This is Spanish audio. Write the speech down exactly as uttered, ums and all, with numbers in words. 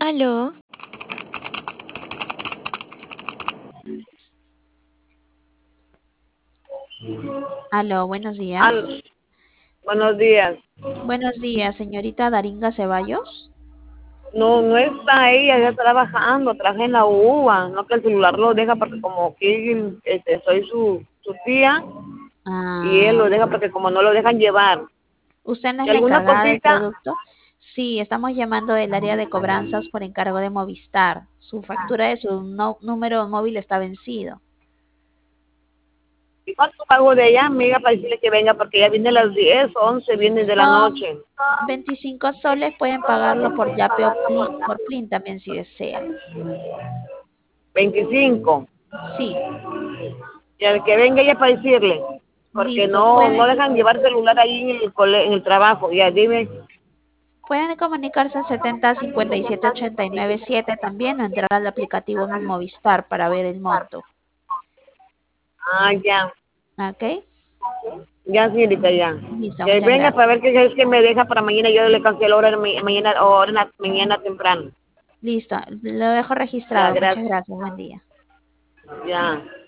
Aló, Aló, buenos días. Al- Buenos días. Buenos días, señorita Daringa Ceballos. No, no está ella, ella está trabajando, traje en la uva, no que el celular lo deja porque como aquí este, soy su, su tía y él Ah, lo deja porque como no lo dejan llevar. ¿usted no es ¿Y la alguna encargada del cosita? producto? Sí, estamos llamando del área de cobranzas por encargo de Movistar. Su factura de su no- número móvil está vencido. ¿Y cuánto pago de ella, amiga, para decirle que venga? Porque ella viene a las diez o once, viene de la Son noche. veinticinco soles, pueden pagarlo por Yape o Plin, por Plin también si desean. Veinticinco. Sí, Y al que venga ella para decirle, porque listo. no no Pueden, dejan llevar celular ahí en el, cole- en el trabajo. Ya, dime. pueden comunicarse al setenta cincuenta y siete ochenta y nueve siete también o entrar al aplicativo Mi Movistar para ver el monto. Ah, ya. ¿Ok? Ya, señorita, ya. Listo, Que muchas venga para gracias. ver qué es que me deja para mañana. Yo le cancelo ahora, ma- mañana, ahora, mañana temprano. Listo, lo dejo Ya, registrado. Muchas gracias. gracias. Buen día. Ya.